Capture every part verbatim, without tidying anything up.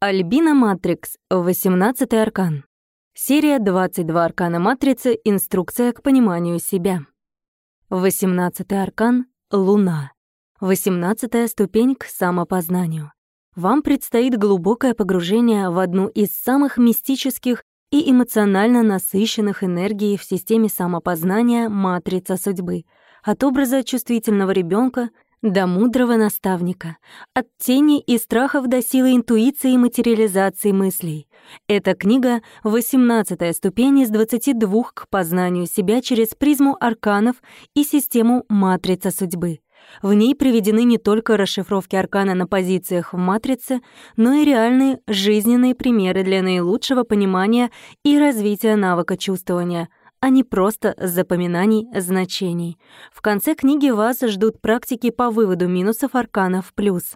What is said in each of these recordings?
Альбина Матрикс, восемнадцатый аркан. Серия двадцать два аркана матрицы. Инструкция к пониманию себя. восемнадцатый аркан — Луна. восемнадцатая ступень к самопознанию. Вам предстоит глубокое погружение в одну из самых мистических и эмоционально насыщенных энергий в системе самопознания матрица судьбы. От образа чувствительного ребенка до мудрого наставника, от теней и страхов до силы интуиции и материализации мыслей. Эта книга — восемнадцатая ступень из двадцати двух к познанию себя через призму арканов и систему матрица судьбы. В ней приведены не только расшифровки аркана на позициях в матрице, но и реальные жизненные примеры для наилучшего понимания и развития навыка чувствования, а не просто запоминаний значений. В конце книги вас ждут практики по выводу минусов арканов плюс.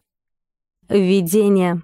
Введение.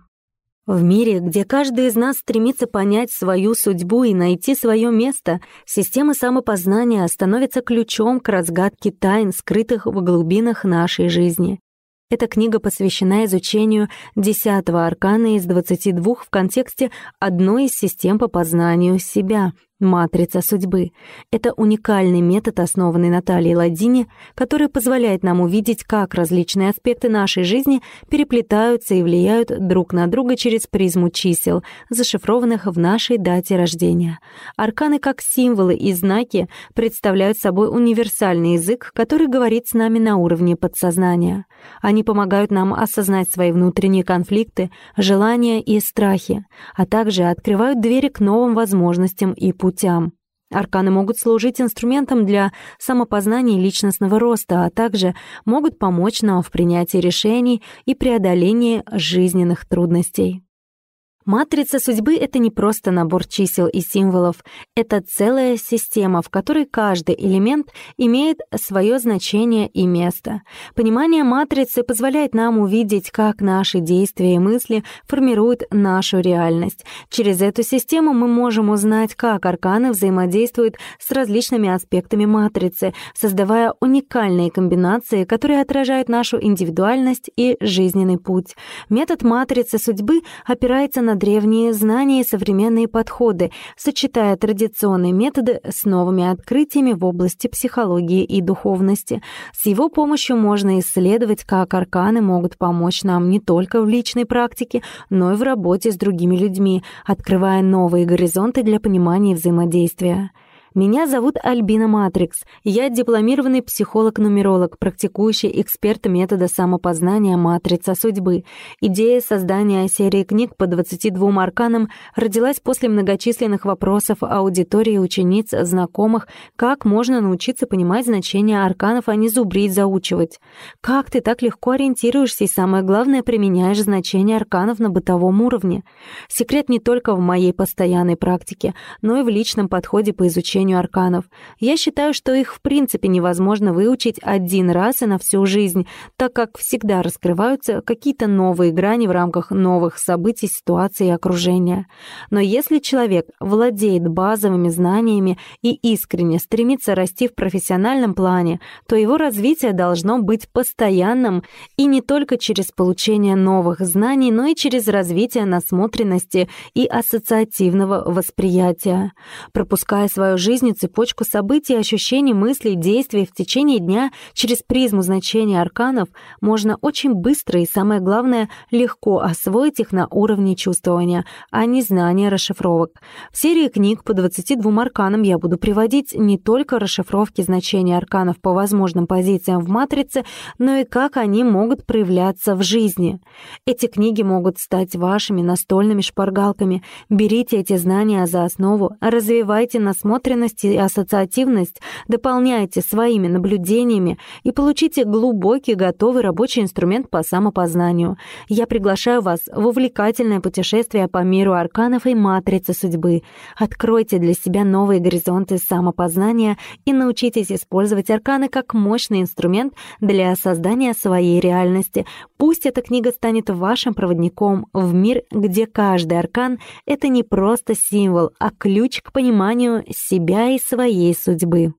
В мире, где каждый из нас стремится понять свою судьбу и найти свое место, система самопознания становится ключом к разгадке тайн, скрытых в глубинах нашей жизни. Эта книга посвящена изучению десятого аркана из двадцати двух в контексте одной из систем по познанию себя — матрица судьбы. Это уникальный метод, основанный на Талии Ладине, который позволяет нам увидеть, как различные аспекты нашей жизни переплетаются и влияют друг на друга через призму чисел, зашифрованных в нашей дате рождения. Арканы, как символы и знаки, представляют собой универсальный язык, который говорит с нами на уровне подсознания. Они помогают нам осознать свои внутренние конфликты, желания и страхи, а также открывают двери к новым возможностям и путям. Арканы могут служить инструментом для самопознания и личностного роста, а также могут помочь нам в принятии решений и преодолении жизненных трудностей. Матрица судьбы — это не просто набор чисел и символов, это целая система, в которой каждый элемент имеет свое значение и место. Понимание матрицы позволяет нам увидеть, как наши действия и мысли формируют нашу реальность. Через эту систему мы можем узнать, как арканы взаимодействуют с различными аспектами матрицы, создавая уникальные комбинации, которые отражают нашу индивидуальность и жизненный путь. Метод матрицы судьбы опирается на древние знания и современные подходы, сочетая традиционные методы с новыми открытиями в области психологии и духовности. С его помощью можно исследовать, как арканы могут помочь нам не только в личной практике, но и в работе с другими людьми, открывая новые горизонты для понимания и взаимодействия. Меня зовут Альбина Матрикс. Я дипломированный психолог-нумеролог, практикующий эксперт метода самопознания матрица судьбы. Идея создания серии книг по двадцати двум арканам родилась после многочисленных вопросов аудитории, учениц, знакомых, как можно научиться понимать значение арканов, а не зубрить, заучивать. Как ты так легко ориентируешься и, самое главное, применяешь значение арканов на бытовом уровне? Секрет не только в моей постоянной практике, но и в личном подходе по изучению арканов. Я считаю, что их в принципе невозможно выучить один раз и на всю жизнь, так как всегда раскрываются какие-то новые грани в рамках новых событий, ситуаций и окружения. Но если человек владеет базовыми знаниями и искренне стремится расти в профессиональном плане, то его развитие должно быть постоянным и не только через получение новых знаний, но и через развитие насмотренности и ассоциативного восприятия. Пропуская свою жизнь жизни цепочку событий, ощущений, мыслей, действий в течение дня через призму значения арканов можно очень быстро и, самое главное, легко освоить их на уровне чувствования, а не знания расшифровок. В серии книг по двадцати двум арканам я буду приводить не только расшифровки значения арканов по возможным позициям в матрице, но и как они могут проявляться в жизни. Эти книги могут стать вашими настольными шпаргалками. Берите эти знания за основу, развивайте насмотренность и ассоциативность, дополняйте своими наблюдениями и получите глубокий, готовый рабочий инструмент по самопознанию. Я приглашаю вас в увлекательное путешествие по миру арканов и матрицы судьбы. Откройте для себя новые горизонты самопознания и научитесь использовать арканы как мощный инструмент для создания своей реальности. Пусть эта книга станет вашим проводником в мир, где каждый аркан — это не просто символ, а ключ к пониманию себя и своей судьбы.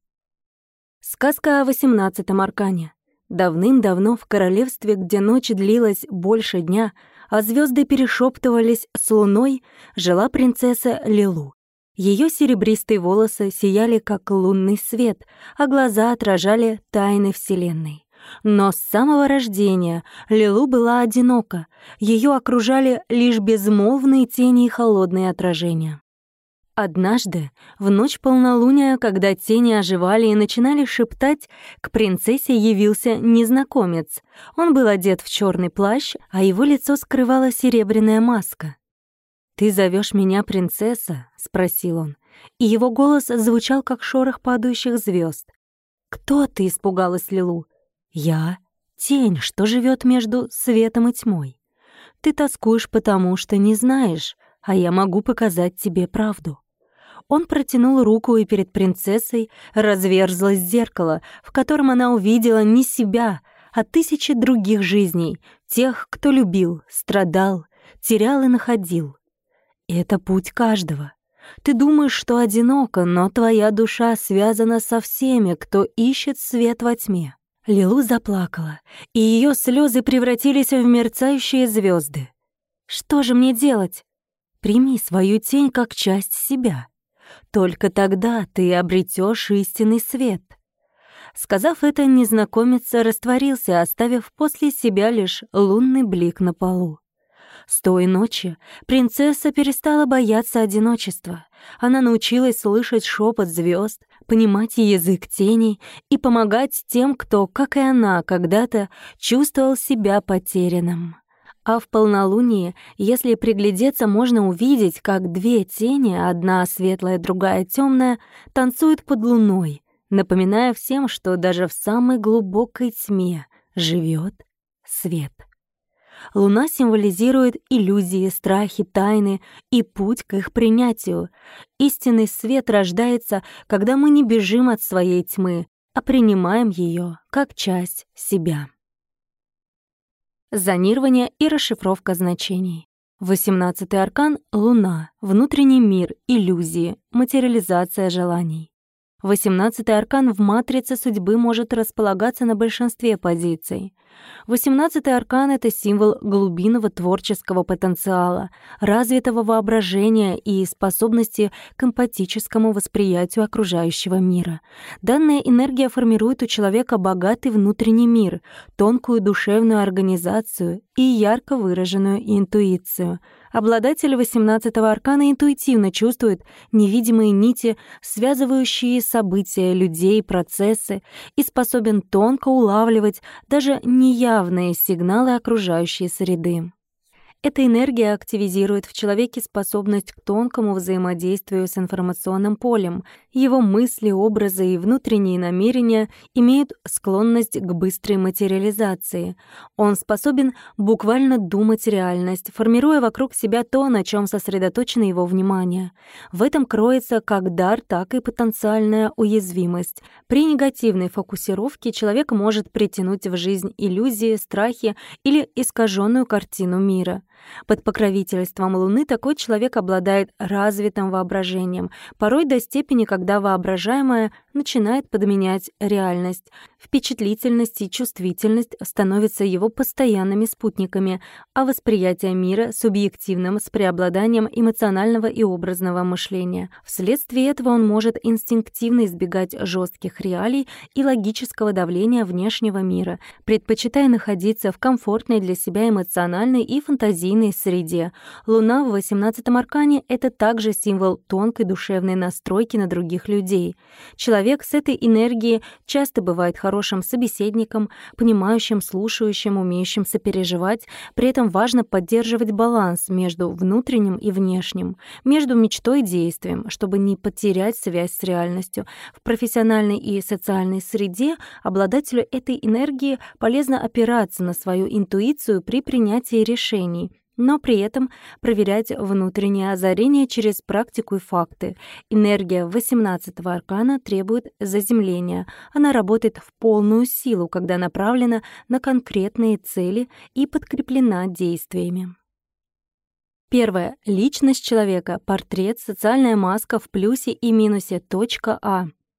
Сказка о восемнадцатом аркане. Давным-давно в королевстве, где ночь длилась больше дня, а звезды перешептывались с луной, жила принцесса Лилу. Ее серебристые волосы сияли, как лунный свет, а глаза отражали тайны Вселенной. Но с самого рождения Лилу была одинока, ее окружали лишь безмолвные тени и холодные отражения. Однажды, в ночь полнолуния, когда тени оживали и начинали шептать, к принцессе явился незнакомец. Он был одет в черный плащ, а его лицо скрывала серебряная маска. «Ты зовешь меня принцесса?» — спросил он, и его голос звучал, как шорох падающих звезд. «Кто ты?» — испугалась Лилу. «Я — тень, что живет между светом и тьмой. Ты тоскуешь, потому что не знаешь, а я могу показать тебе правду». Он протянул руку, и перед принцессой разверзлось зеркало, в котором она увидела не себя, а тысячи других жизней, тех, кто любил, страдал, терял и находил. Это путь каждого. Ты думаешь, что одиноко, но твоя душа связана со всеми, кто ищет свет во тьме. Лилу заплакала, и ее слезы превратились в мерцающие звезды. Что же мне делать? Прими свою тень как часть себя. Только тогда ты обретешь истинный свет. Сказав это, незнакомец растворился, оставив после себя лишь лунный блик на полу. С той ночи принцесса перестала бояться одиночества. Она научилась слышать шепот звезд, понимать язык теней и помогать тем, кто, как и она, когда-то чувствовал себя потерянным. А в полнолуние, если приглядеться, можно увидеть, как две тени, одна светлая, другая темная, танцуют под луной, напоминая всем, что даже в самой глубокой тьме живет свет. Луна символизирует иллюзии, страхи, тайны и путь к их принятию. Истинный свет рождается, когда мы не бежим от своей тьмы, а принимаем ее как часть себя. Зонирование и расшифровка значений. восемнадцатый аркан — Луна, внутренний мир, иллюзии, материализация желаний. восемнадцатый аркан в матрице судьбы может располагаться на большинстве позиций. восемнадцатый аркан — это символ глубинного творческого потенциала, развитого воображения и способности к эмпатическому восприятию окружающего мира. Данная энергия формирует у человека богатый внутренний мир, тонкую душевную организацию и ярко выраженную интуицию. Обладатель восемнадцатого аркана интуитивно чувствует невидимые нити, связывающие события, людей, процессы, и способен тонко улавливать даже неявные сигналы окружающей среды. Эта энергия активизирует в человеке способность к тонкому взаимодействию с информационным полем. Его мысли, образы и внутренние намерения имеют склонность к быстрой материализации. Он способен буквально думать реальность, формируя вокруг себя то, на чем сосредоточено его внимание. В этом кроется как дар, так и потенциальная уязвимость. При негативной фокусировке человек может притянуть в жизнь иллюзии, страхи или искаженную картину мира. Под покровительством Луны такой человек обладает развитым воображением, порой до степени, когда воображаемое начинает подменять реальность. Впечатлительность и чувствительность становятся его постоянными спутниками, а восприятие мира — субъективным с преобладанием эмоционального и образного мышления. Вследствие этого он может инстинктивно избегать жестких реалий и логического давления внешнего мира, предпочитая находиться в комфортной для себя эмоциональной и фантазийной среде. Луна в восемнадцатом аркане — это также символ тонкой душевной настройки на других людей. Человек с этой энергией часто бывает хорошим собеседником, понимающим, слушающим, умеющим сопереживать. При этом важно поддерживать баланс между внутренним и внешним, между мечтой и действием, чтобы не потерять связь с реальностью. В профессиональной и социальной среде обладателю этой энергии полезно опираться на свою интуицию при принятии решений, но при этом проверять внутреннее озарение через практику и факты. Энергия восемнадцатого аркана требует заземления. Она работает в полную силу, когда направлена на конкретные цели и подкреплена действиями. Первое. Личность человека. Портрет. Социальная маска в плюсе и минусе. Точка А.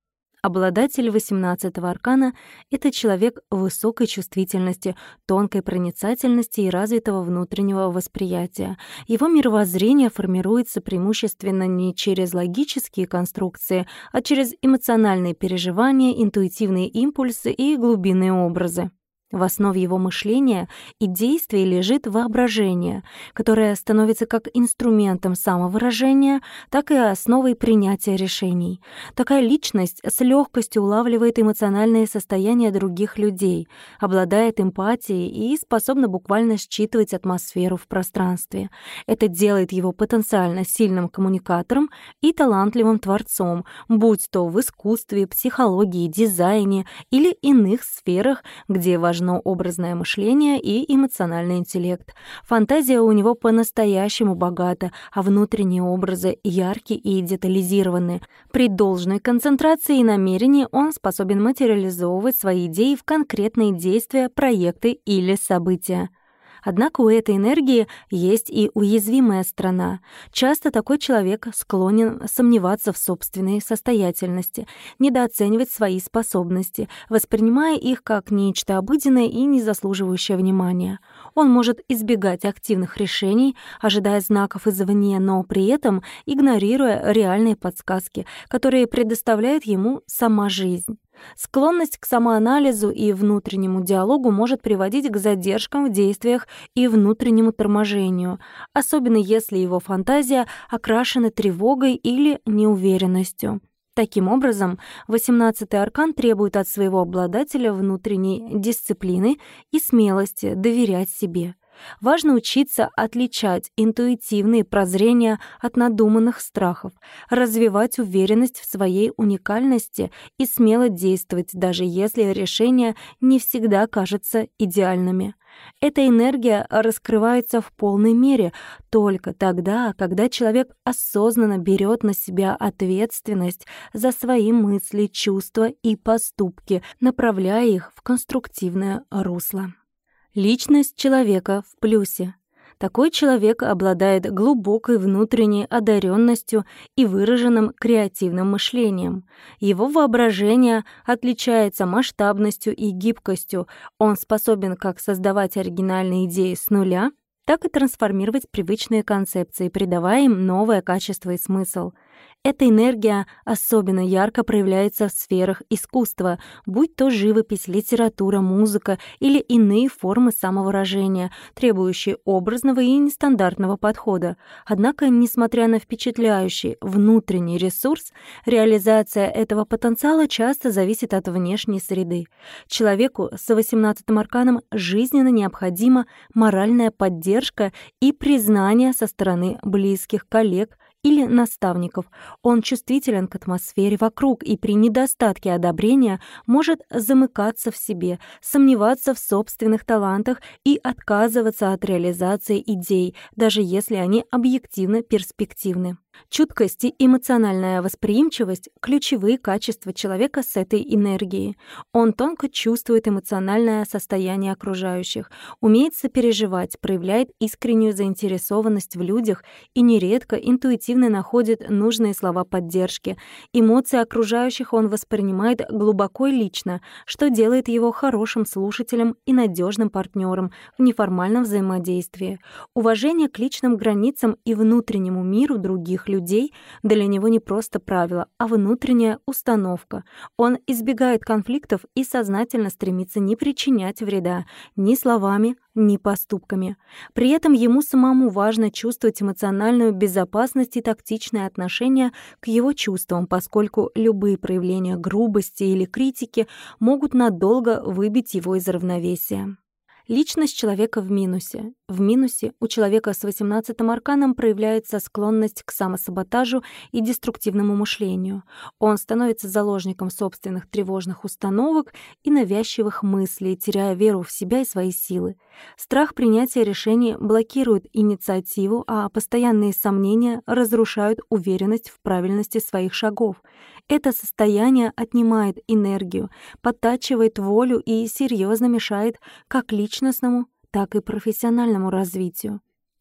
Обладатель восемнадцатого аркана — это человек высокой чувствительности, тонкой проницательности и развитого внутреннего восприятия. Его мировоззрение формируется преимущественно не через логические конструкции, а через эмоциональные переживания, интуитивные импульсы и глубинные образы. В основе его мышления и действий лежит воображение, которое становится как инструментом самовыражения, так и основой принятия решений. Такая личность с легкостью улавливает эмоциональные состояния других людей, обладает эмпатией и способна буквально считывать атмосферу в пространстве. Это делает его потенциально сильным коммуникатором и талантливым творцом, будь то в искусстве, психологии, дизайне или иных сферах, где важно образное мышление и эмоциональный интеллект. Фантазия у него по-настоящему богата, а внутренние образы яркие и детализированы. При должной концентрации и намерении он способен материализовывать свои идеи в конкретные действия, проекты или события. Однако у этой энергии есть и уязвимая сторона. Часто такой человек склонен сомневаться в собственной состоятельности, недооценивать свои способности, воспринимая их как нечто обыденное и не заслуживающее внимания. Он может избегать активных решений, ожидая знаков извне, но при этом игнорируя реальные подсказки, которые предоставляет ему сама жизнь. Склонность к самоанализу и внутреннему диалогу может приводить к задержкам в действиях и внутреннему торможению, особенно если его фантазия окрашена тревогой или неуверенностью. Таким образом, восемнадцатый аркан требует от своего обладателя внутренней дисциплины и смелости доверять себе. Важно учиться отличать интуитивные прозрения от надуманных страхов, развивать уверенность в своей уникальности и смело действовать, даже если решения не всегда кажутся идеальными. Эта энергия раскрывается в полной мере только тогда, когда человек осознанно берет на себя ответственность за свои мысли, чувства и поступки, направляя их в конструктивное русло. Личность человека в плюсе. Такой человек обладает глубокой внутренней одаренностью и выраженным креативным мышлением. Его воображение отличается масштабностью и гибкостью. Он способен как создавать оригинальные идеи с нуля, так и трансформировать привычные концепции, придавая им новое качество и смысл. Эта энергия особенно ярко проявляется в сферах искусства, будь то живопись, литература, музыка или иные формы самовыражения, требующие образного и нестандартного подхода. Однако, несмотря на впечатляющий внутренний ресурс, реализация этого потенциала часто зависит от внешней среды. Человеку с восемнадцатым арканом жизненно необходима моральная поддержка и признание со стороны близких, коллег или наставников. Он чувствителен к атмосфере вокруг и при недостатке одобрения может замыкаться в себе, сомневаться в собственных талантах и отказываться от реализации идей, даже если они объективно перспективны. Чуткость и эмоциональная восприимчивость — ключевые качества человека с этой энергией. Он тонко чувствует эмоциональное состояние окружающих, умеет сопереживать, проявляет искреннюю заинтересованность в людях и нередко интуитивно находит нужные слова поддержки. Эмоции окружающих он воспринимает глубоко и лично, что делает его хорошим слушателем и надежным партнером в неформальном взаимодействии. Уважение к личным границам и внутреннему миру других людей для него не просто правило, а внутренняя установка. Он избегает конфликтов и сознательно стремится не причинять вреда ни словами, ни поступками. При этом ему самому важно чувствовать эмоциональную безопасность и тактичное отношение к его чувствам, поскольку любые проявления грубости или критики могут надолго выбить его из равновесия. Личность человека в минусе. В минусе у человека с восемнадцатым арканом проявляется склонность к самосаботажу и деструктивному мышлению. Он становится заложником собственных тревожных установок и навязчивых мыслей, теряя веру в себя и свои силы. Страх принятия решений блокирует инициативу, а постоянные сомнения разрушают уверенность в правильности своих шагов. Это состояние отнимает энергию, подтачивает волю и серьезно мешает как личностному, так и профессиональному развитию.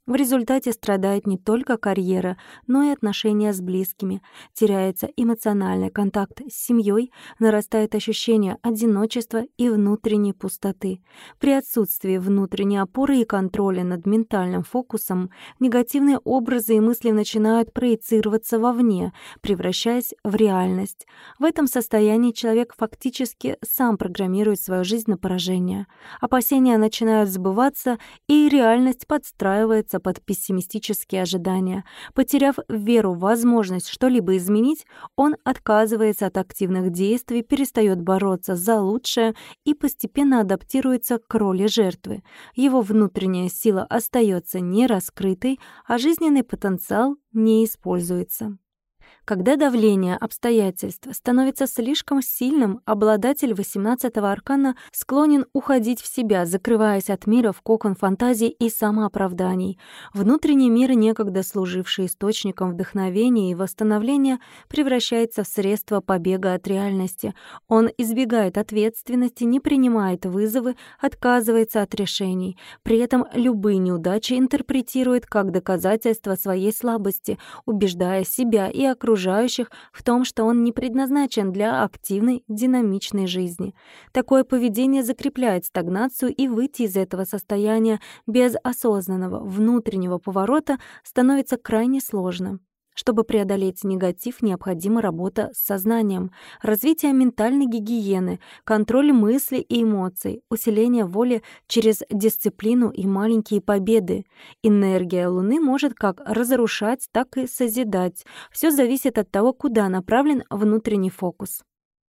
В результате страдает не только карьера, но и отношения с близкими, теряется эмоциональный контакт с семьей, нарастает ощущение одиночества и внутренней пустоты. При отсутствии внутренней опоры и контроля над ментальным фокусом негативные образы и мысли начинают проецироваться вовне, превращаясь в реальность. В этом состоянии человек фактически сам программирует свою жизнь на поражение. Опасения начинают сбываться, и реальность подстраивается под пессимистические ожидания. Потеряв веру в возможность что-либо изменить, он отказывается от активных действий, перестает бороться за лучшее и постепенно адаптируется к роли жертвы. Его внутренняя сила остается нераскрытой, а жизненный потенциал не используется. Когда давление обстоятельств становится слишком сильным, обладатель восемнадцатого аркана склонен уходить в себя, закрываясь от мира в кокон фантазий и самооправданий. Внутренний мир, некогда служивший источником вдохновения и восстановления, превращается в средство побега от реальности. Он избегает ответственности, не принимает вызовы, отказывается от решений. При этом любые неудачи интерпретирует как доказательство своей слабости, убеждая себя и окружающих окружающих в том, что он не предназначен для активной, динамичной жизни. Такое поведение закрепляет стагнацию, и выйти из этого состояния без осознанного внутреннего поворота становится крайне сложно. Чтобы преодолеть негатив, необходима работа с сознанием, развитие ментальной гигиены, контроль мыслей и эмоций, усиление воли через дисциплину и маленькие победы. Энергия Луны может как разрушать, так и созидать. Все зависит от того, куда направлен внутренний фокус.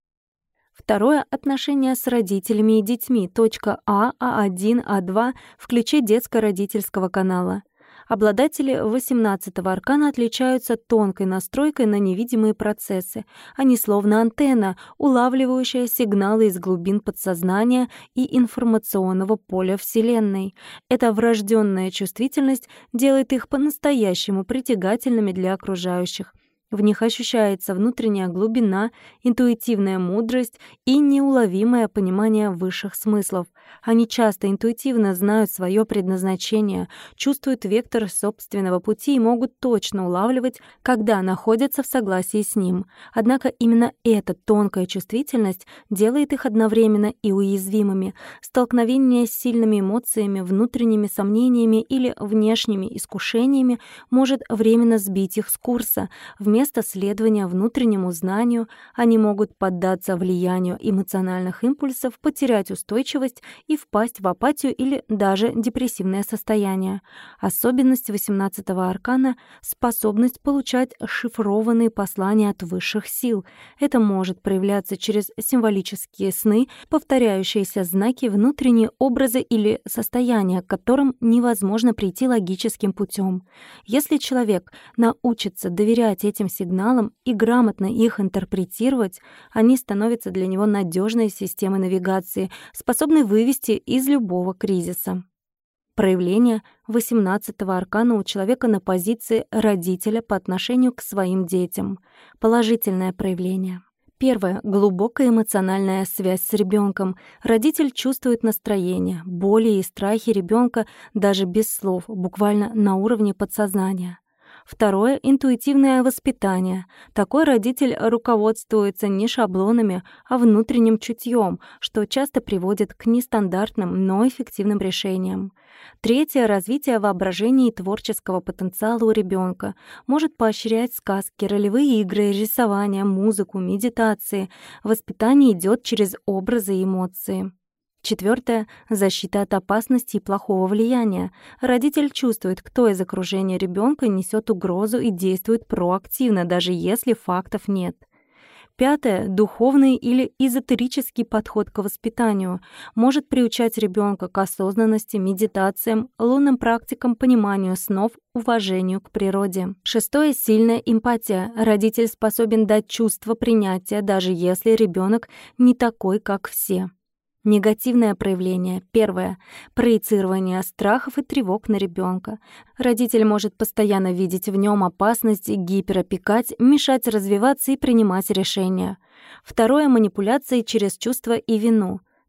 Второе — отношения с родителями и детьми. Точка А, А1, А2 в ключе детско-родительского канала. Обладатели восемнадцатого аркана отличаются тонкой настройкой на невидимые процессы. Они словно антенна, улавливающая сигналы из глубин подсознания и информационного поля Вселенной. Эта врожденная чувствительность делает их по-настоящему притягательными для окружающих. В них ощущается внутренняя глубина, интуитивная мудрость и неуловимое понимание высших смыслов. Они часто интуитивно знают свое предназначение, чувствуют вектор собственного пути и могут точно улавливать, когда находятся в согласии с ним. Однако именно эта тонкая чувствительность делает их одновременно и уязвимыми. Столкновение с сильными эмоциями, внутренними сомнениями или внешними искушениями может временно сбить их с курса. Вместо Вместо следования внутреннему знанию они могут поддаться влиянию эмоциональных импульсов, потерять устойчивость и впасть в апатию или даже депрессивное состояние. Особенность восемнадцатого аркана — способность получать шифрованные послания от высших сил. Это может проявляться через символические сны, повторяющиеся знаки, внутренние образы или состояния, к которым невозможно прийти логическим путем. Если человек научится доверять этим сигналам и грамотно их интерпретировать, они становятся для него надежной системой навигации, способной вывести из любого кризиса. Проявление восемнадцатого аркана у человека на позиции родителя по отношению к своим детям. Положительное проявление. Первое. Глубокая эмоциональная связь с ребенком. Родитель чувствует настроение, боли и страхи ребенка даже без слов, буквально на уровне подсознания. Второе — интуитивное воспитание. Такой родитель руководствуется не шаблонами, а внутренним чутьем, что часто приводит к нестандартным, но эффективным решениям. Третье — развитие воображения и творческого потенциала у ребенка. Может поощрять сказки, ролевые игры, рисование, музыку, медитации. Воспитание идет через образы и эмоции. Четвертое — защита от опасности и плохого влияния. Родитель чувствует, кто из окружения ребенка несет угрозу и действует проактивно, даже если фактов нет. Пятое — духовный или эзотерический подход к воспитанию. Может приучать ребенка к осознанности, медитациям, лунным практикам, пониманию снов, уважению к природе. Шестое — сильная эмпатия. Родитель способен дать чувство принятия, даже если ребенок не такой, как все. Негативное проявление. Первое. Проецирование страхов и тревог на ребенка. Родитель может постоянно видеть в нем опасность, гиперопекать, мешать развиваться и принимать решения. Второе. Манипуляции через чувства и вину.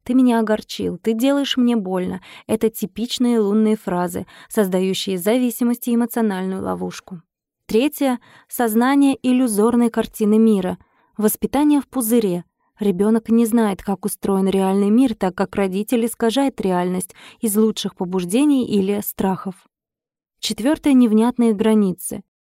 «Ты меня огорчил», «Ты делаешь мне больно» — это типичные лунные фразы, создающие зависимость и эмоциональную ловушку. Третье — сознание иллюзорной картины мира, воспитание в пузыре. Ребенок не знает, как устроен реальный мир, так как родитель искажает реальность из лучших побуждений или страхов. Четвертое — невнятные границы.